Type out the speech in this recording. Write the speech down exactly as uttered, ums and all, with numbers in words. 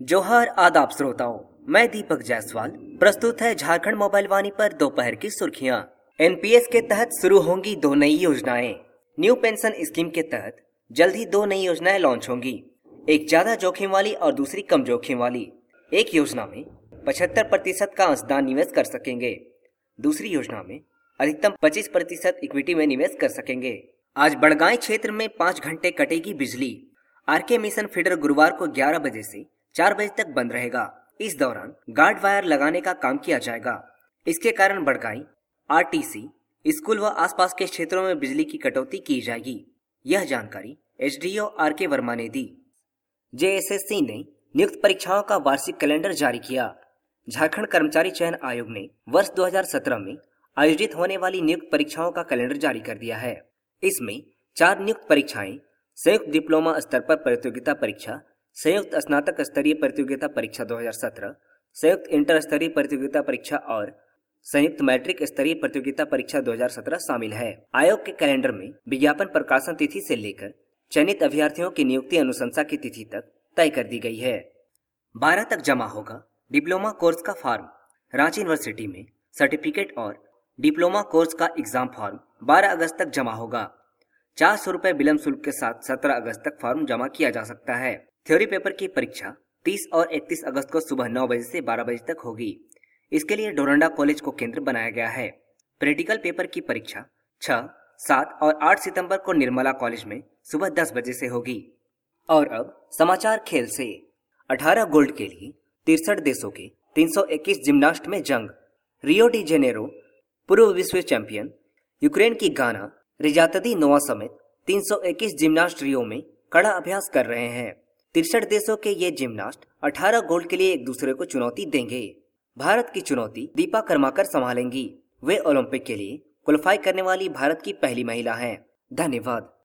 जोहार आदाब श्रोताओं, मैं दीपक जायसवाल। प्रस्तुत है झारखंड मोबाइल वाणी पर दोपहर की सुर्खियां। एनपीएस के तहत शुरू होंगी दो नई योजनाएं। न्यू पेंशन स्कीम के तहत जल्द ही दो नई योजनाएं लॉन्च होंगी, एक ज्यादा जोखिम वाली और दूसरी कम जोखिम वाली। एक योजना में पचहत्तर प्रतिशत का अंशदान निवेश कर सकेंगे, दूसरी योजना में अधिकतम पच्चीस प्रतिशत इक्विटी में निवेश कर सकेंगे। आज बड़गांव क्षेत्र में पाँच घंटे कटेगी बिजली। आरके मिशन फीडर गुरुवार को ग्यारह बजे से चार बजे तक बंद रहेगा। इस दौरान गार्ड वायर लगाने का काम किया जाएगा। इसके कारण बड़गांव, आरटीसी, स्कूल व आसपास के क्षेत्रों में बिजली की कटौती की जाएगी। यह जानकारी एसडीओ आरके वर्मा ने दी। जेएसएससी ने नियुक्त परीक्षाओं का वार्षिक कैलेंडर जारी किया। झारखंड कर्मचारी चयन आयोग ने वर्ष दो हज़ार सत्रह में आयोजित होने वाली नियुक्त परीक्षाओं का कैलेंडर जारी कर दिया है। इसमें चार नियुक्त परीक्षाएं, संयुक्त डिप्लोमा स्तर पर प्रतियोगिता परीक्षा, संयुक्त स्नातक स्तरीय प्रतियोगिता परीक्षा दो हज़ार सत्रह, संयुक्त इंटर स्तरीय प्रतियोगिता परीक्षा और संयुक्त मैट्रिक स्तरीय प्रतियोगिता परीक्षा दो हज़ार सत्रह शामिल है। आयोग के कैलेंडर में विज्ञापन प्रकाशन तिथि से लेकर चयनित अभ्यर्थियों की नियुक्ति अनुशंसा की तिथि तक तय कर दी गई है। बारह तक जमा होगा डिप्लोमा कोर्स का फॉर्म। रांची यूनिवर्सिटी में सर्टिफिकेट और डिप्लोमा कोर्स का एग्जाम फॉर्म बारह अगस्त तक जमा होगा। चार सौ रुपए विलम्ब शुल्क के साथ सत्रह अगस्त तक फॉर्म जमा किया जा सकता है। थ्योरी पेपर की परीक्षा तीस और इकतीस अगस्त को सुबह नौ बजे से बारह बजे तक होगी। इसके लिए डोरंडा कॉलेज को केंद्र बनाया गया है। प्रैक्टिकल पेपर की परीक्षा छह, सात और आठ सितंबर को निर्मला कॉलेज में सुबह दस बजे से होगी। और अब समाचार खेल से। अठारह गोल्ड के लिए तिरसठ देशों के तीन सौ इक्कीस जिम्नास्ट में जंग। रियो डी जेनेरो पूर्व विश्व चैंपियन यूक्रेन की गाना रिजातदीनोवा समेत तीन सौ इक्कीस जिम्नास्ट रियो में कड़ा अभ्यास कर रहे हैं। तिरसठ देशों के ये जिम्नास्ट अठारह गोल्ड के लिए एक दूसरे को चुनौती देंगे। भारत की चुनौती दीपा कर्माकर संभालेंगी। वे ओलंपिक के लिए क्वालिफाई करने वाली भारत की पहली महिला हैं। धन्यवाद।